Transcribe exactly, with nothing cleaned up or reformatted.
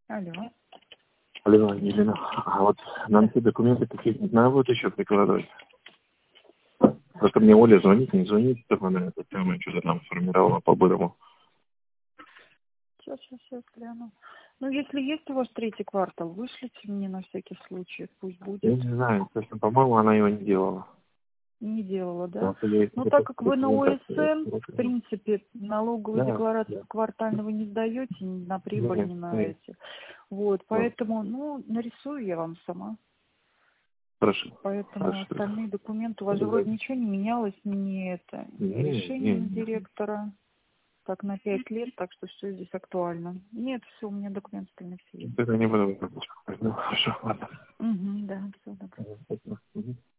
Алло. Алло, Елена, а вот нам все документы какие-то надо будет еще прикладывать? Просто мне Оля звонит, не звонит, чтобы она это самое что-то нам сформировала по-бырому. Сейчас, сейчас, сейчас гляну. Ну, если есть у вас третий квартал, вышлите мне на всякий случай, пусть Я будет. не знаю, честно, по-моему, она его не делала. Не делала, да? Потому что я Ну, это так как вы на документацию ОСН, в смотрела. принципе, налоговую Да, декларацию да. квартально вы не сдаете, ни на прибыль, Нет, ни на нет. эти. Вот, Вот. поэтому, ну, нарисую я вам сама. Хорошо. Поэтому Хорошо. остальные документы, у вас же Да. вроде ничего не менялось, ни это, ни Не, не, решение не. директора. Так, на пять лет, так что все здесь актуально. Нет, все, у меня документы остальные все есть. Это не буду. Ну, хорошо, ладно. Угу, да, все, добро. Мгм.